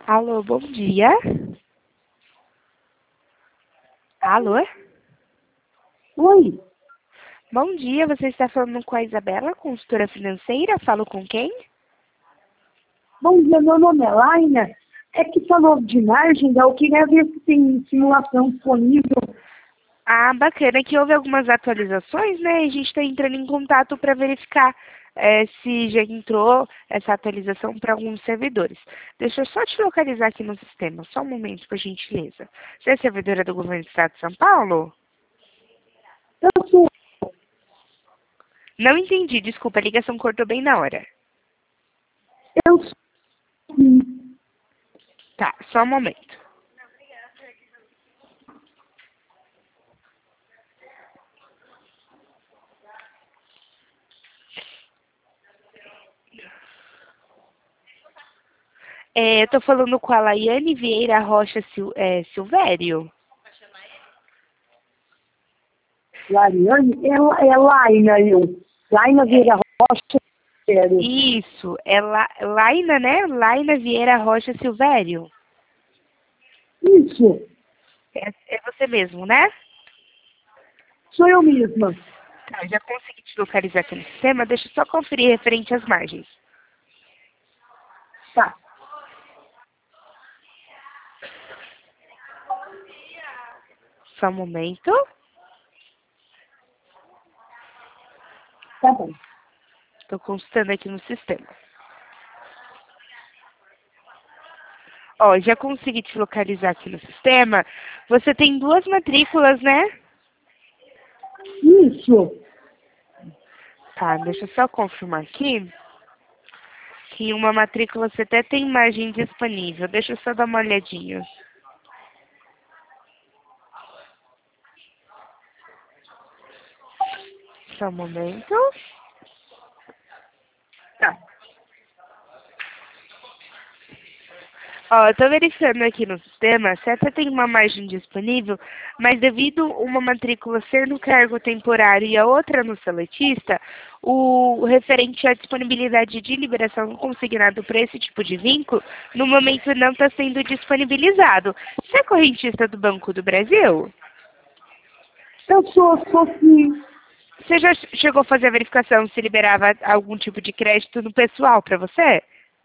Alô, bom dia. Alô? Oi, Bom dia, você está falando com a Isabela, consultora financeira? Falo com quem? bom dia, meu nome é Laina. É que falou de margem, eu queria ver se tem simulação disponível. Ah, bacana, que houve algumas atualizações, né? E a gente está entrando em contato para verificar se já entrou essa atualização para alguns servidores. Deixa eu só te localizar aqui no sistema, só um momento, por gentileza. Você é servidora do Governo do Estado de São Paulo? Eu sou, Não entendi, desculpa, a ligação cortou bem na hora. eu sou, Tá, só um momento. Eu tô falando com a Laiane Vieira Rocha Silvério. Lariane, é Laina, eu. Laina Vieira Rocha, sério. Isso, é Laina, né? Laina Vieira Rocha Silvério. Isso, É você mesmo, né? sou eu mesma. Tá, já consegui te localizar aqui no sistema. Deixa eu só conferir referente às margens. Tá, Só um momento. tá bom. Estou consultando aqui no sistema. Ó, já consegui te localizar aqui no sistema. Você tem duas matrículas, né? Isso, Tá, deixa eu só confirmar aqui. Que em uma matrícula você até tem margem disponível. Deixa eu só dar uma olhadinha. Só um momento. tá. Ó, eu tô verificando aqui no sistema, você até tem uma margem disponível, mas devido uma matrícula ser no cargo temporário e a outra no seletista, o referente à disponibilidade de liberação consignado para esse tipo de vínculo, no momento não está sendo disponibilizado. Você é correntista do Banco do Brasil? Eu sou sim. Você já chegou a fazer a verificação se liberava algum tipo de crédito no pessoal para você?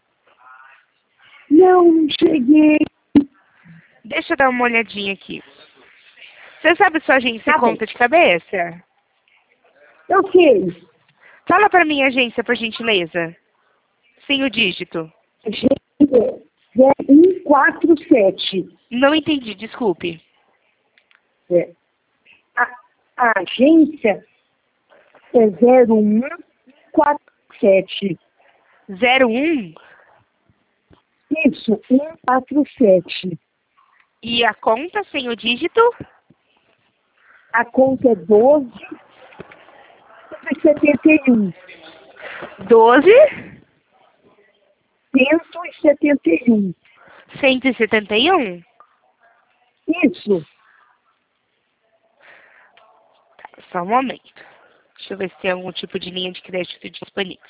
Não cheguei. Deixa eu dar uma olhadinha aqui. Você sabe sua agência e Tá bom, conta de cabeça? eu sei. Fala para mim, agência, por gentileza. Sem o dígito. Gente, é 147. Não entendi, desculpe. É. A agência é 0147. 01 Isso, 147. e a conta sem o dígito? A conta é 12,71. 12 171. 171? Isso, Tá, só um momento. Deixa eu ver se tem algum tipo de linha de crédito disponível.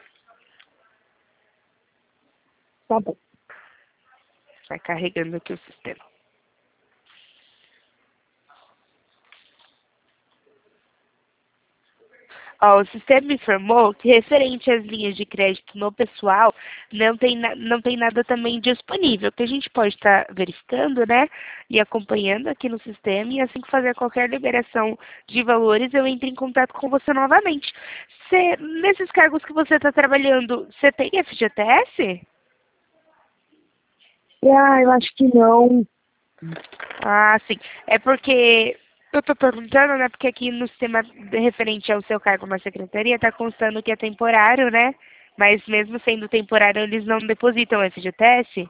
tá bom. Vai carregando aqui o sistema. Ó, o sistema informou que referente às linhas de crédito no pessoal, não tem nada também disponível, que a gente pode estar verificando, né, e acompanhando aqui no sistema, e assim que fazer qualquer liberação de valores, eu entro em contato com você novamente. Nesses cargos que você está trabalhando, você tem FGTS? Eu acho que não. Ah, sim. É porque eu estou perguntando, né? Porque aqui no sistema referente ao seu cargo na secretaria está constando que é temporário, né? Mas mesmo sendo temporário, eles não depositam FGTS?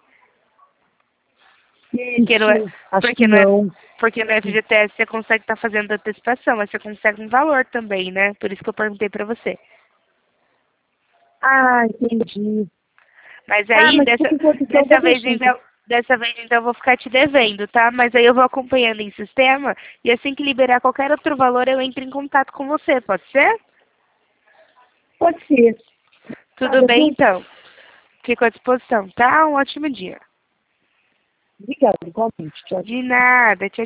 Porque não é, Isso, acho que porque não é, não. porque no FGTS você consegue estar fazendo antecipação, mas você consegue um valor também, né? Por isso que eu perguntei para você. Ah, entendi. Mas Ah, aí, mas por enquanto então eu dessa vou vez, deixar. Então. eu vou ficar te devendo, tá? Mas aí eu vou acompanhando em sistema e assim que liberar qualquer outro valor, eu entro em contato com você, pode ser? Pode ser. Tudo Nada, bem, viu? então? Fico à disposição, tá? Um ótimo dia. Obrigada, igualmente. Tchau. De nada. Tchau,